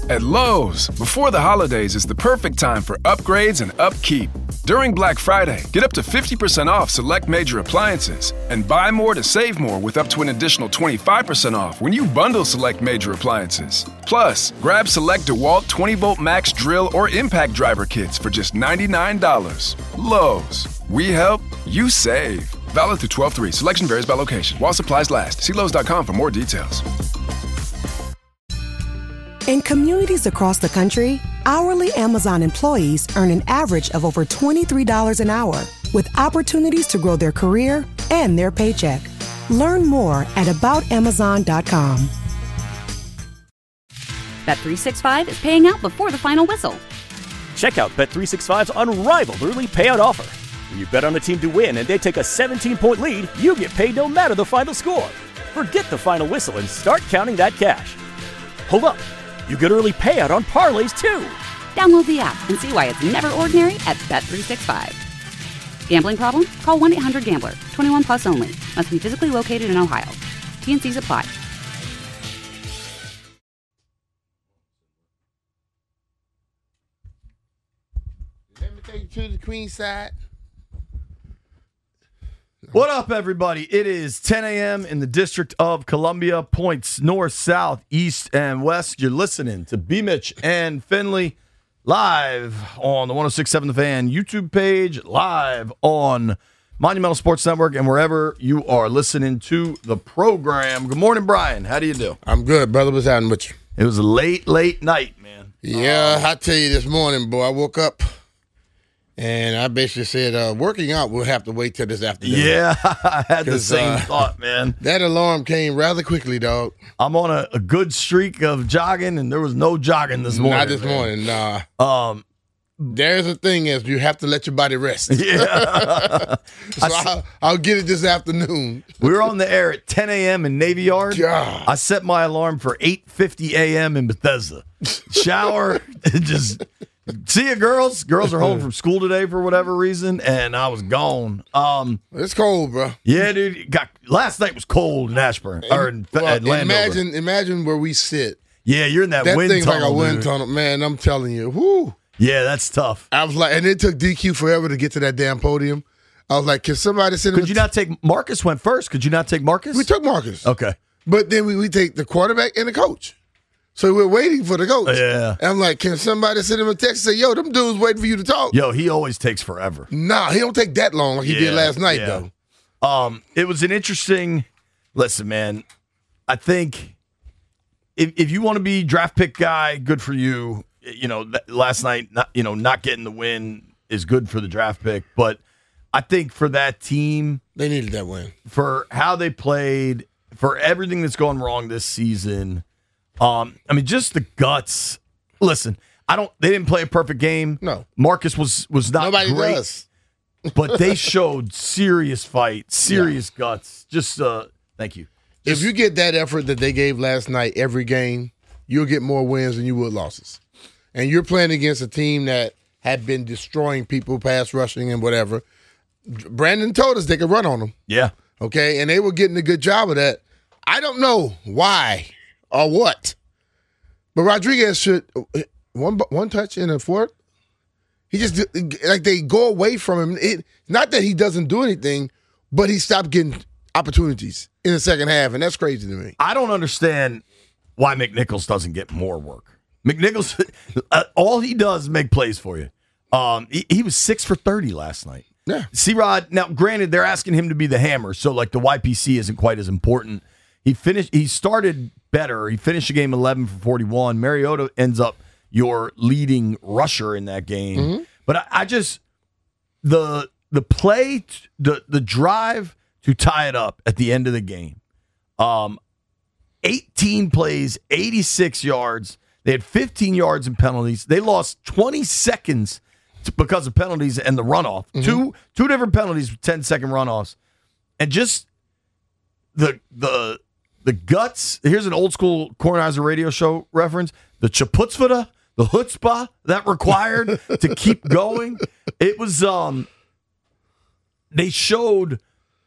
At Lowe's, before the holidays is the perfect time for upgrades and upkeep. During Black Friday, get up to 50% off select major appliances and buy more to save more with up to an additional 25% off when you bundle select major appliances. Plus, grab select DeWalt 20-volt max drill or impact driver kits for just $99. Lowe's. We help, you save. Valid through 12/3. Selection varies by location. While supplies last. See Lowe's.com for more details. In communities across the country, hourly Amazon employees earn an average of over $23 an hour, with opportunities to grow their career and their paycheck. Learn more at aboutamazon.com. Bet365 is paying out before the final whistle. Check out Bet365's unrivaled early payout offer. When you bet on a team to win and they take a 17-point lead, you get paid no matter the final score. Forget the final whistle and start counting that cash. Hold up. You get early payout on parlays, too. Download the app and see why it's never ordinary at Bet365. Gambling problem? Call 1-800-GAMBLER. 21 plus only. Must be physically located in Ohio. T&Cs apply. Let me take you to the Queen side. What up, everybody? It is 10 a.m. in the District of Columbia. Points north, south, east, and west. You're listening to B-Mitch and Finley live on the 106.7 The Fan YouTube page, live on Monumental Sports Network, and wherever you are listening to the program. Good morning, Brian. How do you do? I'm good, brother. What's happening with you? It was a late night, man. Yeah, I tell you this morning, boy, I woke up and I basically said, working out will have to wait till this afternoon. Yeah, I had the same thought, man. That alarm came rather quickly, dog. I'm on a good streak of jogging, and there was no jogging this morning. Not this morning, nah. There's a thing is you have to let your body rest. Yeah. So I'll get it this afternoon. We were on the air at 10 a.m. in Navy Yard. God. I set my alarm for 8:50 a.m. in Bethesda. Shower, just see you, girls. Girls are home from school today for whatever reason, and I was gone. It's cold, bro. Yeah, dude. Last night was cold in Ashburn or in Landover. Imagine where we sit. Yeah, you're in that wind thing's tunnel. Like a wind dude. tunnel, man. I'm telling you, whoo. Yeah, that's tough. I was like, and it took DQ forever to get to that damn podium. I was like, can somebody send him? Could you not take Marcus? Went first. Could you not take Marcus? We took Marcus. Okay, but then we take the quarterback and the coach. So we're waiting for the coach. Yeah. And I'm like, can somebody send him a text and say, yo, them dudes waiting for you to talk? Yo, he always takes forever. Nah, he don't take that long like he did last night, though. It was an interesting. Listen, man, I think if you want to be draft pick guy, good for you. You know, last night, not getting the win is good for the draft pick. But I think for that team, they needed that win for how they played, for everything that's gone wrong this season. I mean, just the guts. Listen, they didn't play a perfect game. No, Marcus was not Nobody great, does. but they showed serious fight, serious guts. Just thank you. If you get that effort that they gave last night every game, you'll get more wins than you would losses. And you're playing against a team that had been destroying people, pass rushing and whatever. Brandon told us they could run on them. Yeah. Okay, and they were getting a good job of that. I don't know why or what, but Rodriguez should one touch in a fourth. He just like they go away from him. Not that he doesn't do anything, but he stopped getting opportunities in the second half, and that's crazy to me. I don't understand why McNichols doesn't get more work. McNichols, all he does is make plays for you. He was 6 for 30 last night. Yeah. C-Rod, now granted, they're asking him to be the hammer, so like the YPC isn't quite as important. He started better. He finished the game 11 for 41. Mariota ends up your leading rusher in that game. Mm-hmm. But I just the play, the drive to tie it up at the end of the game. 18 plays, 86 yards. They had 15 yards in penalties. They lost 20 seconds because of penalties and the runoff. Mm-hmm. Two different penalties with 10-second runoffs. And just the guts. Here's an old school Kornheiser radio show reference. The chaputzvada, the chutzpah that required to keep going. It was they showed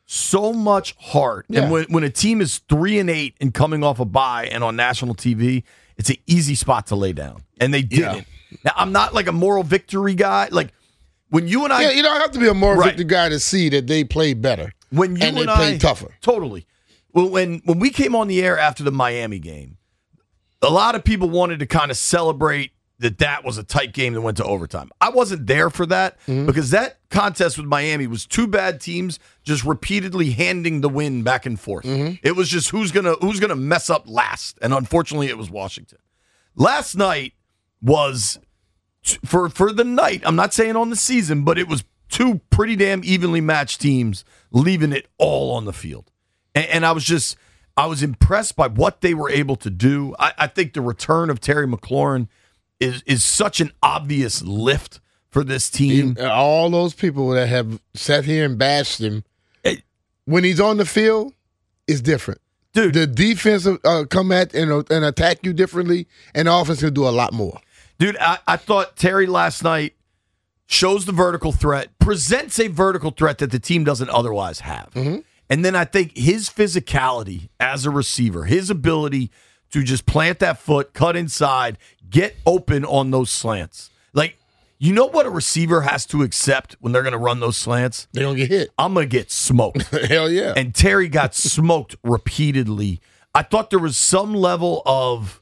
so much heart. Yeah. And when a team is 3-8 and coming off a bye and on national TV, it's an easy spot to lay down. And they didn't. Now, I'm not like a moral victory guy. Like, when you and I... Yeah, you don't have to be a moral victory guy to see that they played better. When you and they played tougher. Totally. When we came on the air after the Miami game, a lot of people wanted to kind of celebrate that was a tight game that went to overtime. I wasn't there for that because that contest with Miami was two bad teams just repeatedly handing the win back and forth. It was just who's gonna mess up last, and unfortunately, it was Washington. Last night was for the night. I'm not saying on the season, but it was two pretty damn evenly matched teams leaving it all on the field, and I was impressed by what they were able to do. I think the return of Terry McLaurin is such an obvious lift for this team. All those people that have sat here and bashed him, when he's on the field, it's different. Dude, the defense come at and attack you differently, and the offense can do a lot more. Dude, I thought Terry last night shows the vertical threat, presents a vertical threat that the team doesn't otherwise have. And then I think his physicality as a receiver, his ability to just plant that foot, cut inside, get open on those slants. Like, you know what a receiver has to accept when they're going to run those slants? They're going to get hit. I'm going to get smoked. Hell yeah. And Terry got smoked repeatedly. I thought there was some level of,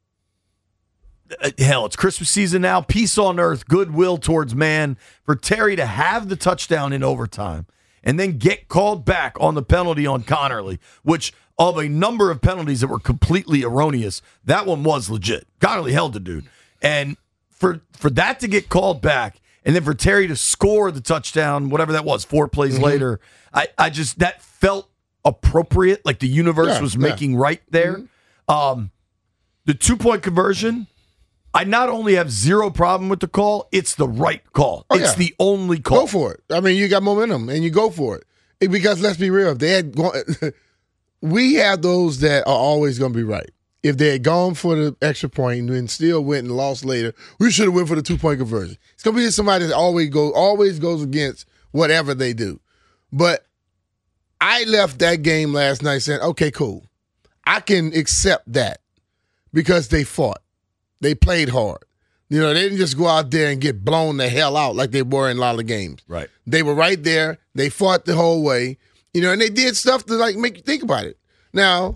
hell, it's Christmas season now, peace on earth, goodwill towards man, for Terry to have the touchdown in overtime and then get called back on the penalty on Connerly, which of a number of penalties that were completely erroneous, that one was legit. Connerly held the dude. And for that to get called back, and then for Terry to score the touchdown, whatever that was, 4 plays later, I just, that felt appropriate, like the universe was making right there. The 2-point conversion, I not only have zero problem with the call, it's the right call. It's the only call. Go for it. I mean, you got momentum, and you go for it. Because let's be real, if they had gone... We have those that are always going to be right. If they had gone for the extra point and still went and lost later, we should have went for the 2-point conversion. It's going to be somebody that always goes against whatever they do. But I left that game last night saying, okay, cool. I can accept that because they fought. They played hard. You know, they didn't just go out there and get blown the hell out like they were in a lot of games. Right. They were right there. They fought the whole way. You know, and they did stuff to, like, make you think about it. Now,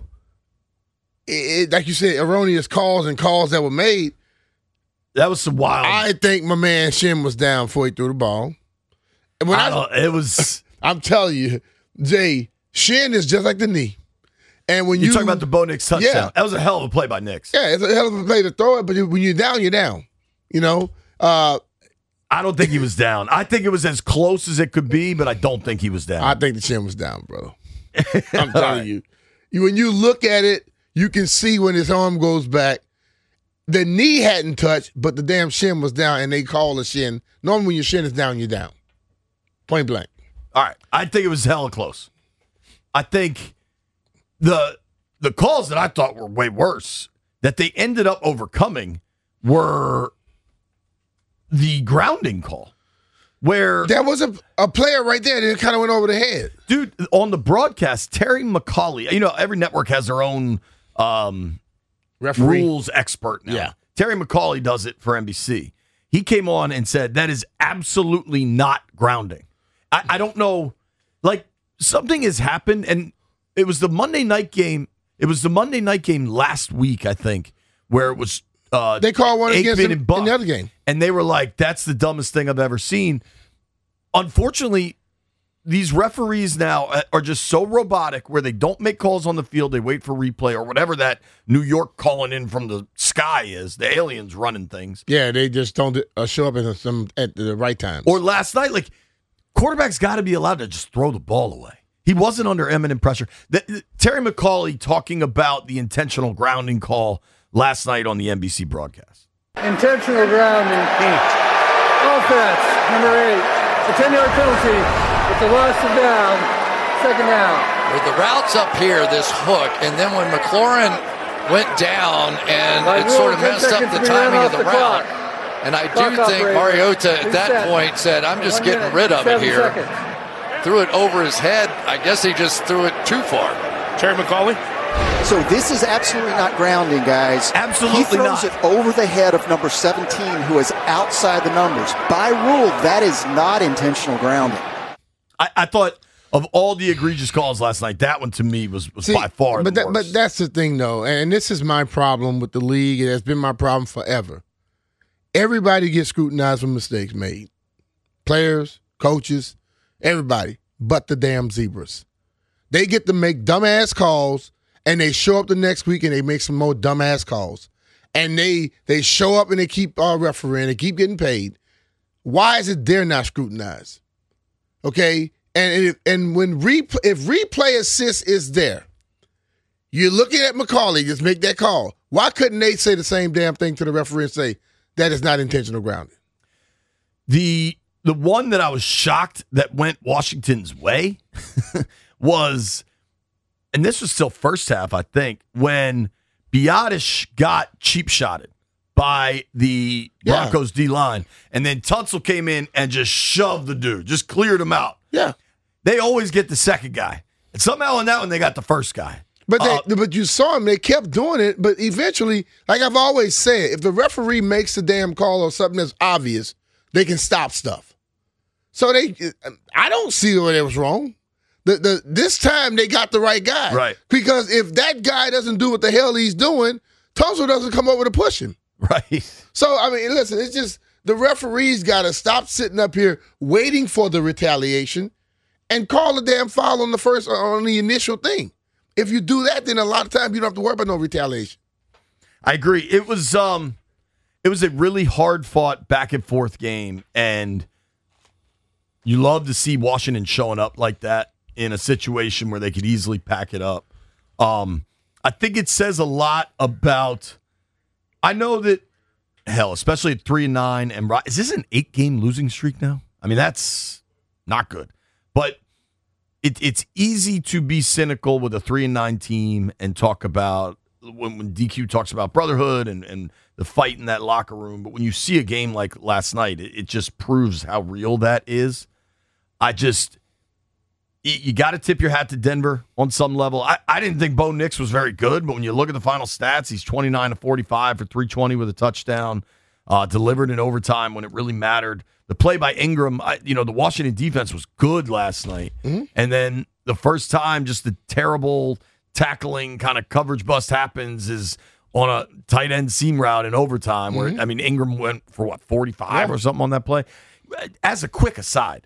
like you said, erroneous calls and calls that were made. That was some wild. I think my man Shin was down before he threw the ball. It was. I'm telling you, Jay, Shin is just like the knee. And when you're talking about the Bo Nix touchdown, yeah. That was a hell of a play by Nix. Yeah, it's a hell of a play to throw it, but when you're down, you're down. You know? I don't think he was down. I think it was as close as it could be, but I don't think he was down. I think the Shin was down, bro. I'm telling you. When you look at it, you can see when his arm goes back, the knee hadn't touched, but the damn shin was down, and they call the shin. Normally when your shin is down, you're down. Point blank. All right. I think it was hella close. I think the calls that I thought were way worse, that they ended up overcoming, were the grounding call. Where there was a player right there that kind of went over the head. Dude, on the broadcast, Terry McCauley, you know, every network has their own rules expert now. Yeah. Terry McCauley does it for NBC. He came on and said, that is absolutely not grounding. I don't know. Like, something has happened, and it was the Monday night game. It was the Monday night game last week, I think, where it was they called one against him in the other game. And they were like, that's the dumbest thing I've ever seen. Unfortunately, these referees now are just so robotic where they don't make calls on the field. They wait for replay or whatever that New York calling in from the sky is. The aliens running things. Yeah, they just don't show up at the right times. Or last night, like, quarterback's got to be allowed to just throw the ball away. He wasn't under imminent pressure. Terry McCauley talking about the intentional grounding call last night on the NBC broadcast. Intentional grounding. Offense, number 8. A 10-yard penalty. It's a loss of down. Second down. With the routes up here, this hook, and then when McLaurin went down and it sort of messed up the timing of the route. And I do think Mariota at that point said, I'm just getting rid of it here. threw it over his head. I guess he just threw it too far. Terry McCauley? So this is absolutely not grounding, guys. Absolutely he throws not. it over the head of number 17, who is outside the numbers. By rule, that is not intentional grounding. I thought of all the egregious calls last night, that one to me was by far the worst. But that's the thing, though, and this is my problem with the league. It has been my problem forever. Everybody gets scrutinized for mistakes made. Players, coaches, everybody, but the damn zebras. They get to make dumbass calls, and they show up the next week and they make some more dumbass calls. And they show up and they keep refereeing, they keep getting paid. Why is it they're not scrutinized? Okay? And when if replay assist is there, you're looking at McCauley, just make that call. Why couldn't they say the same damn thing to the referee and say that is not intentional grounding? The one that I was shocked that went Washington's way was, and this was still first half, I think, when Biadasz got cheap shotted by the Broncos D-line, and then Tunsil came in and just shoved the dude, just cleared him out. Yeah. They always get the second guy. And somehow in that one, they got the first guy. But you saw them, they kept doing it, but eventually, like I've always said, if the referee makes the damn call or something that's obvious, they can stop stuff. So I don't see where it was wrong. This time they got the right guy. Right. Because if that guy doesn't do what the hell he's doing, Tunsil doesn't come over to push him. Right. So, I mean, listen, it's just the referees got to stop sitting up here waiting for the retaliation and call the damn foul on the initial thing. If you do that, then a lot of times you don't have to worry about no retaliation. I agree. It was a really hard-fought back-and-forth game, and you love to see Washington showing up like that in a situation where they could easily pack it up. I think it says a lot about – I know that, hell, especially at 3-9, and is this an 8-game losing streak now? I mean, that's not good. But it's easy to be cynical with a 3-9 team and talk about when DQ talks about brotherhood and the fight in that locker room. But when you see a game like last night, it just proves how real that is. You got to tip your hat to Denver on some level. I didn't think Bo Nix was very good, but when you look at the final stats, he's 29 of 45 for 320 with a touchdown, delivered in overtime when it really mattered. The play by Ingram, the Washington defense was good last night. Mm-hmm. And then the first time just the terrible tackling kind of coverage bust happens is on a tight end seam route in overtime where, Ingram went for 45 or something on that play. As a quick aside,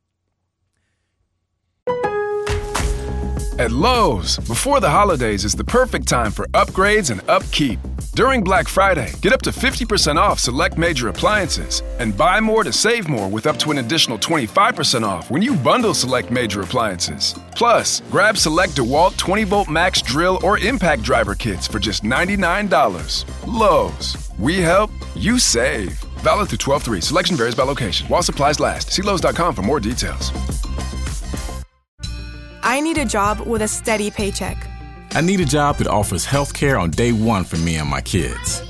At Lowe's, before the holidays is the perfect time for upgrades and upkeep. During Black Friday, get up to 50% off select major appliances and buy more to save more with up to an additional 25% off when you bundle select major appliances. Plus, grab select DeWalt 20-volt max drill or impact driver kits for just $99. Lowe's, we help, you save. Valid through 12/3. Selection varies by location. While supplies last. See Lowe's.com for more details. I need a job with a steady paycheck. I need a job that offers health care on day one for me and my kids.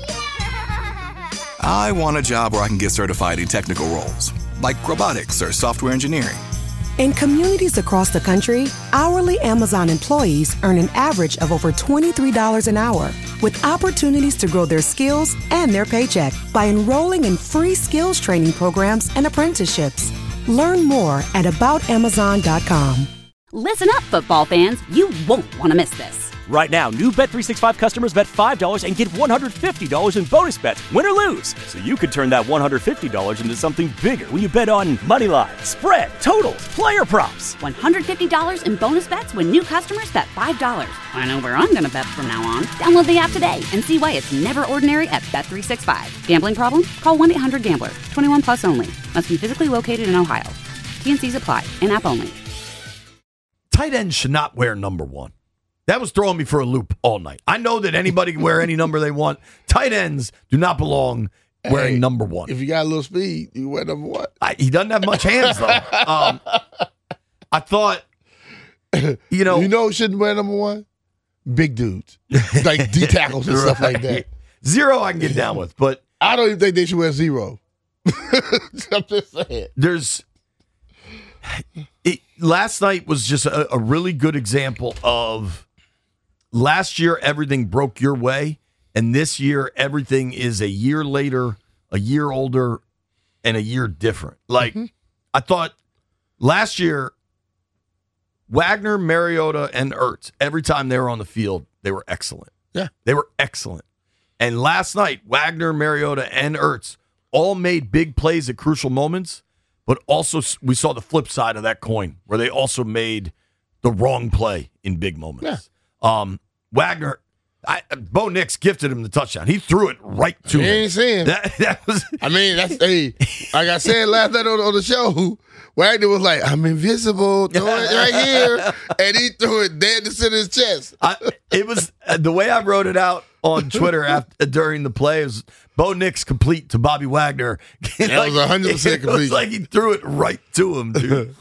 I want a job where I can get certified in technical roles, like robotics or software engineering. In communities across the country, hourly Amazon employees earn an average of over $23 an hour, with opportunities to grow their skills and their paycheck by enrolling in free skills training programs and apprenticeships. Learn more at aboutamazon.com. Listen up, football fans. You won't want to miss this. Right now, new Bet365 customers bet $5 and get $150 in bonus bets, win or lose. So you could turn that $150 into something bigger when you bet on money line, spread, totals, player props. $150 in bonus bets when new customers bet $5. I know where I'm going to bet from now on. Download the app today and see why it's never ordinary at Bet365. Gambling problem? Call 1-800-GAMBLER. 21 plus only. Must be physically located in Ohio. T&Cs apply. In-app only. Tight ends should not wear number 1. That was throwing me for a loop all night. I know that anybody can wear any number they want. Tight ends do not belong wearing number 1. If you got a little speed, you wear number 1. He doesn't have much hands, though. I thought, You know who shouldn't wear number 1? Big dudes. Like D tackles and stuff like that. 0 I can get down with, but I don't even think they should wear 0. I'm just saying. Last night was just a really good example of last year everything broke your way, and this year everything is a year later, a year older, and a year different. Like, I thought last year, Wagner, Mariota, and Ertz, every time they were on the field, they were excellent. Yeah. They were excellent. And last night, Wagner, Mariota, and Ertz all made big plays at crucial moments, but also we saw the flip side of that coin where they also made the wrong play in big moments. Yeah. Wagner, Bo Nix gifted him the touchdown. He threw it right to him. He ain't saying. That was. I mean, that's like I said last night on the show. Wagner was like, "I'm invisible, throw it right here," and he threw it dead to his chest. It was the way I wrote it out on Twitter during the play. It was Bo Nix complete to Bobby Wagner. That was 100% complete. It was like he threw it right to him, dude.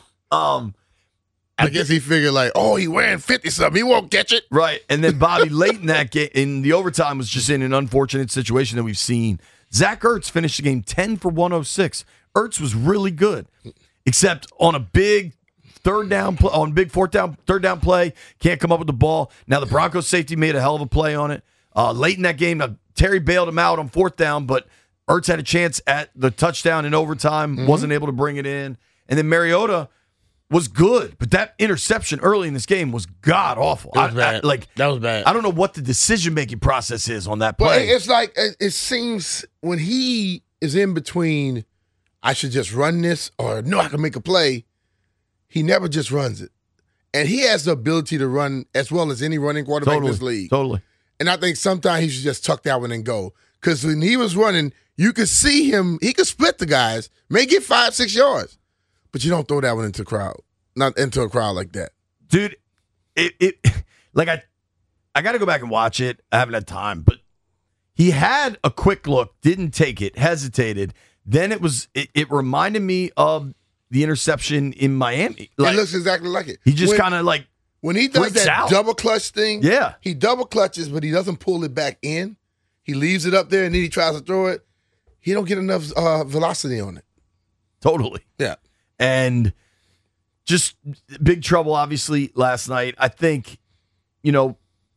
I guess he figured like, oh, he wearing 50-something. He won't catch it. Right. And then Bobby late in that game, in the overtime, was just in an unfortunate situation that we've seen. Zach Ertz finished the game 10 for 106. Ertz was really good, except on a big third down play, can't come up with the ball. Now the Broncos safety made a hell of a play on it. Late in that game, Terry bailed him out on fourth down, but Ertz had a chance at the touchdown in overtime, wasn't able to bring it in. And then Mariota was good, but that interception early in this game was god awful. That was bad. I don't know what the decision-making process is on that play. Well, it's like it seems when he is in between, I should just run this or no, I can make a play. He never just runs it. And he has the ability to run as well as any running quarterback in this league. Totally. And I think sometimes he should just tuck that one and go. Because when he was running, you could see him, he could split the guys, may get 5-6 yards. But you don't throw that one into a crowd. Not into a crowd like that. Dude, I got to go back and watch it. I haven't had time. But he had a quick look, didn't take it, hesitated. Then it reminded me of the interception in Miami. It looks exactly like it. He just kind of like when he does that double clutch thing, yeah, he double clutches, but he doesn't pull it back in. He leaves it up there, and then he tries to throw it. He don't get enough velocity on it. Totally. Yeah. And just big trouble, obviously, last night. I think, the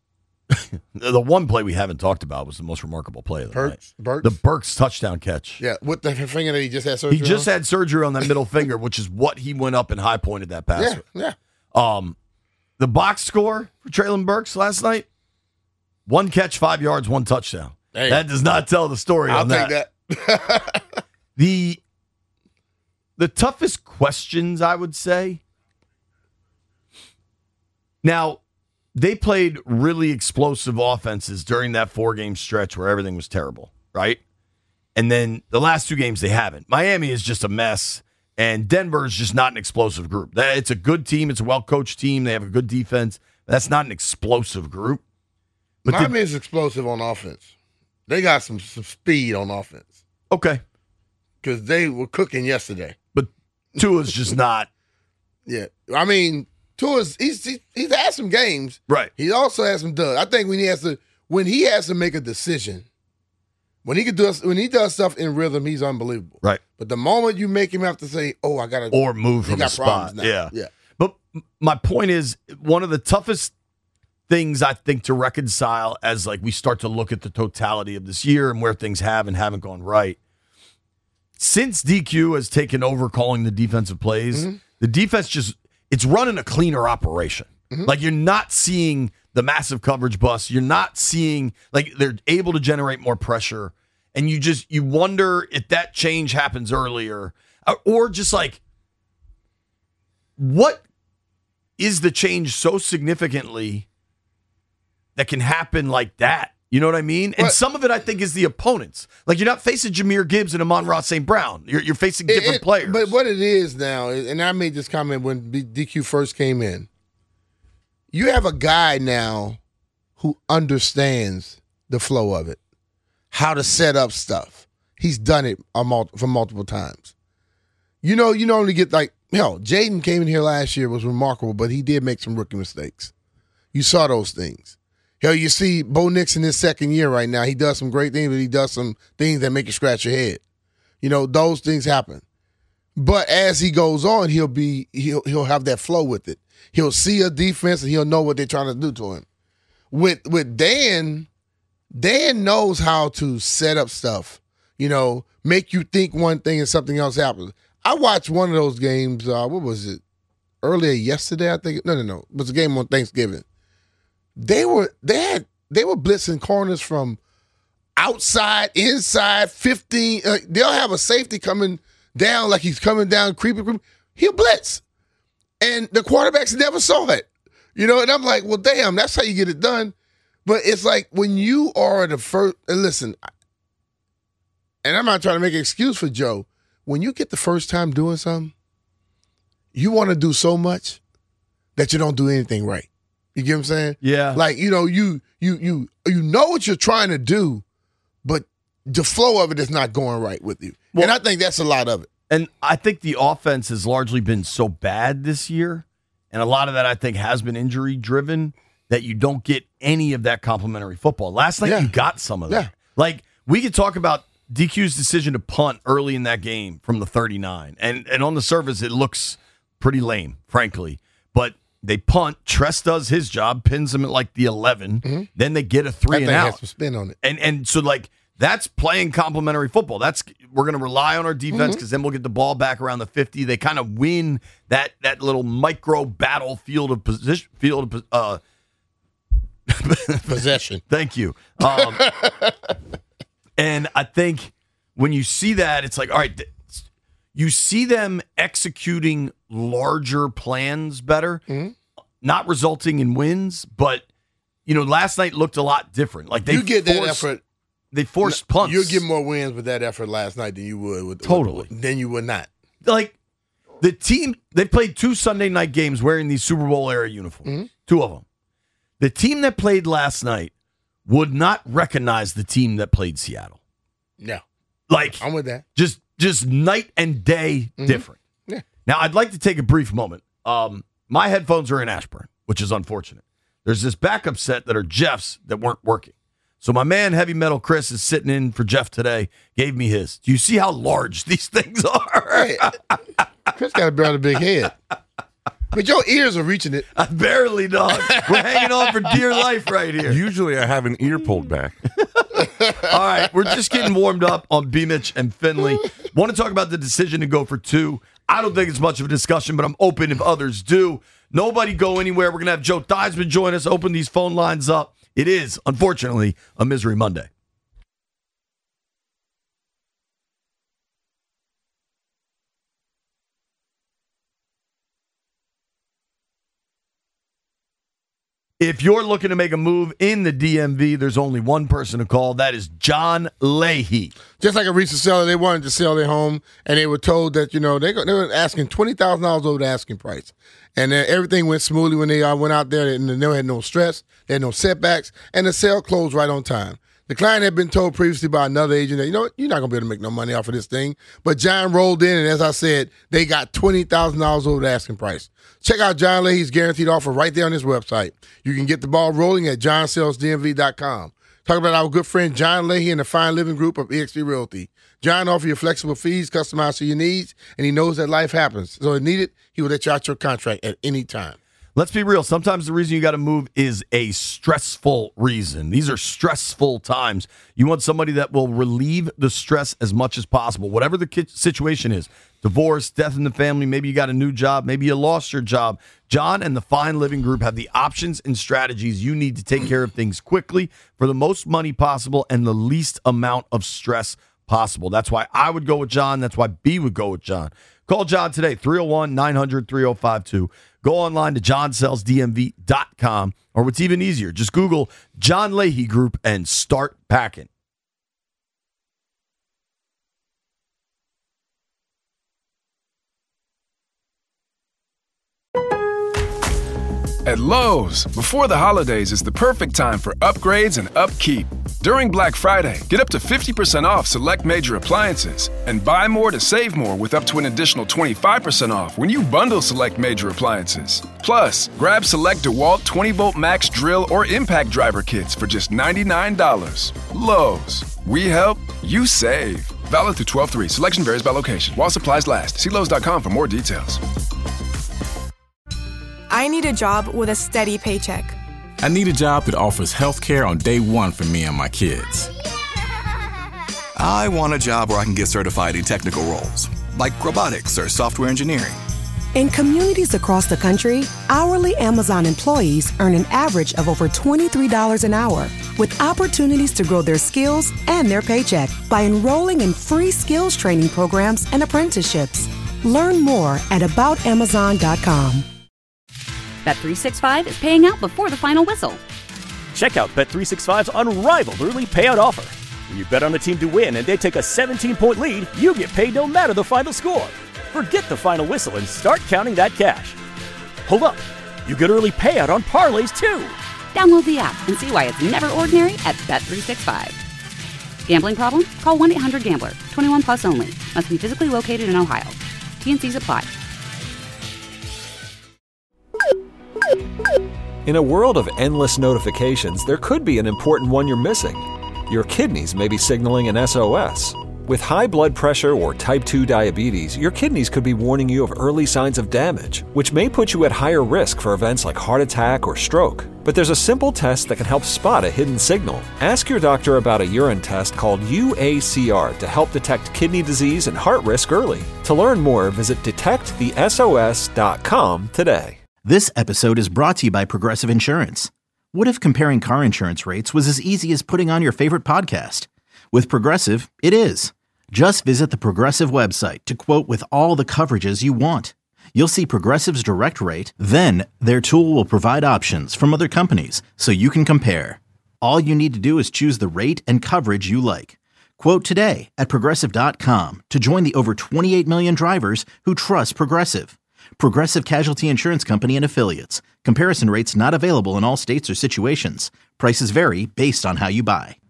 one play we haven't talked about was the most remarkable play of the night. The Burks touchdown catch. Yeah, with the finger that he just had surgery on. He just had surgery on that middle finger, which is what he went up and high-pointed that pass with. Yeah. The box score for Treylon Burks last night, 1 catch, 5 yards, 1 touchdown. Hey, that does not tell the story on that. I'll take that. The toughest questions, I would say. Now, they played really explosive offenses during that 4-game stretch where everything was terrible, right? And then the last 2 games, they haven't. Miami is just a mess, and Denver is just not an explosive group. It's a good team. It's a well-coached team. They have a good defense. That's not an explosive group. But Miami is explosive on offense. They got some speed on offense. Okay. Because they were cooking yesterday. But Tua's just not. Yeah. I mean, Tua's he's had some games. Right. He also has some duds. I think when he has to make a decision, when he does stuff in rhythm, he's unbelievable. Right. But the moment you make him have to say, "Oh, I gotta," or move from the spot. Yeah. But my point is, one of the toughest things I think to reconcile as we start to look at the totality of this year and where things have and haven't gone right. Since DQ has taken over calling the defensive plays, the defense it's running a cleaner operation. You're not seeing the massive coverage bust. You're not seeing they're able to generate more pressure. And you wonder if that change happens earlier or just what is the change so significantly that can happen like that? You know what I mean? And some of it, I think, is the opponents. You're not facing Jahmyr Gibbs and Amon-Ra St. Brown. You're facing different players. But what it is now, and I made this comment when DQ first came in, you have a guy now who understands the flow of it, how to set up stuff. He's done it for multiple times. You only get Jaden came in here last year, was remarkable, but he did make some rookie mistakes. You saw those things. Hell, you see Bo Nix in his second year right now. He does some great things, but he does some things that make you scratch your head. Those things happen. But as he goes on, he'll have that flow with it. He'll see a defense and he'll know what they're trying to do to him. With Dan knows how to set up stuff, make you think one thing and something else happens. I watched one of those games, what was it? Earlier yesterday, I think. No. It was a game on Thanksgiving. They were blitzing corners from outside, inside, 15. They'll have a safety coming down like he's coming down, creeping. He'll blitz. And the quarterbacks never saw it. And I'm like, well, damn, that's how you get it done. But it's like when you are the first, and listen, and I'm not trying to make an excuse for Joe, when you get the first time doing something, you want to do so much that you don't do anything right. You get what I'm saying? Yeah. Like, you know what you're trying to do, but the flow of it is not going right with you. Well, and I think that's a lot of it. And I think the offense has largely been so bad this year, and a lot of that I think has been injury-driven, that you don't get any of that complimentary football. Last night you got some of that. Yeah. Like, we could talk about DQ's decision to punt early in that game from the 39, and on the surface it looks pretty lame, frankly. But they punt. Tress does his job, pins him at like the 11. Mm-hmm. Then they get a 3 and out. Has some spin on it. And so like that's playing complimentary football. We're going to rely on our defense because then we'll get the ball back around the 50. They kind of win that little micro battlefield of position possession. Thank you. And I think when you see that, it's like, all right, you see them executing larger plans better, not resulting in wins, but last night looked a lot different. Like that effort. They forced punts. You'll get more wins with that effort last night than you would than you would not. Like the team, they played 2 Sunday night games wearing these Super Bowl era uniforms. 2 of them. The team that played last night would not recognize the team that played Seattle. No. Like I'm with that. Just night and day different. Yeah. Now, I'd like to take a brief moment. My headphones are in Ashburn, which is unfortunate. There's this backup set that are Jeff's that weren't working. So my man, Heavy Metal Chris, is sitting in for Jeff today, gave me his. Do you see how large these things are? Hey, Chris got a rather big head. But your ears are reaching it. Barely, dog. We're hanging on for dear life right here. Usually I have an ear pulled back. All right, we're just getting warmed up on B-Mitch and Finley. Want to talk about the decision to go for 2. I don't think it's much of a discussion, but I'm open if others do. Nobody go anywhere. We're going to have Joe Theismann join us, open these phone lines up. It is, unfortunately, a Misery Monday. If you're looking to make a move in the DMV, there's only one person to call. That is John Leahy. Just like a recent seller, they wanted to sell their home, and they were told that, they were asking $20,000 over the asking price. And then everything went smoothly when they went out there, and they had no stress, they had no setbacks, and the sale closed right on time. The client had been told previously by another agent that, you're not going to be able to make no money off of this thing. But John rolled in, and as I said, they got $20,000 over the asking price. Check out John Leahy's guaranteed offer right there on his website. You can get the ball rolling at johnsellsdmv.com. Talk about our good friend John Leahy and the Fine Living Group of eXp Realty. John offers you flexible fees customized to your needs, and he knows that life happens. So if needed, he will let you out your contract at any time. Let's be real. Sometimes the reason you got to move is a stressful reason. These are stressful times. You want somebody that will relieve the stress as much as possible, whatever the situation is. Divorce, death in the family, maybe you got a new job, maybe you lost your job. John and the Fine Living Group have the options and strategies you need to take care of things quickly for the most money possible and the least amount of stress possible. That's why I would go with John. That's why B would go with John. Call John today, 301-900-3052. Go online to johnsellsdmv.com, or what's even easier, just Google John Leahy Group and start packing. At Lowe's, before the holidays is the perfect time for upgrades and upkeep. During Black Friday, get up to 50% off select major appliances and buy more to save more with up to an additional 25% off when you bundle select major appliances. Plus, grab select DeWalt 20-volt max drill or impact driver kits for just $99. Lowe's, we help, you save. Valid through 12/3. Selection varies by location. While supplies last. See Lowe's.com for more details. I need a job with a steady paycheck. I need a job that offers health care on day one for me and my kids. I want a job where I can get certified in technical roles, like robotics or software engineering. In communities across the country, hourly Amazon employees earn an average of over $23 an hour, with opportunities to grow their skills and their paycheck by enrolling in free skills training programs and apprenticeships. Learn more at aboutamazon.com. Bet365 is paying out before the final whistle. Check out Bet365's unrivaled early payout offer. When you bet on a team to win and they take a 17-point lead, you get paid no matter the final score. Forget the final whistle and start counting that cash. Hold up. You get early payout on parlays, too. Download the app and see why it's never ordinary at Bet365. Gambling problem? Call 1-800-GAMBLER. 21 plus only. Must be physically located in Ohio. T&Cs apply. In a world of endless notifications, there could be an important one you're missing. Your kidneys may be signaling an SOS. With high blood pressure or type 2 diabetes, your kidneys could be warning you of early signs of damage, which may put you at higher risk for events like heart attack or stroke. But there's a simple test that can help spot a hidden signal. Ask your doctor about a urine test called UACR to help detect kidney disease and heart risk early. To learn more, visit detectthesos.com today. This episode is brought to you by Progressive Insurance. What if comparing car insurance rates was as easy as putting on your favorite podcast? With Progressive, it is. Just visit the Progressive website to quote with all the coverages you want. You'll see Progressive's direct rate, then their tool will provide options from other companies so you can compare. All you need to do is choose the rate and coverage you like. Quote today at Progressive.com to join the over 28 million drivers who trust Progressive. Progressive Casualty Insurance Company and Affiliates. Comparison rates not available in all states or situations. Prices vary based on how you buy.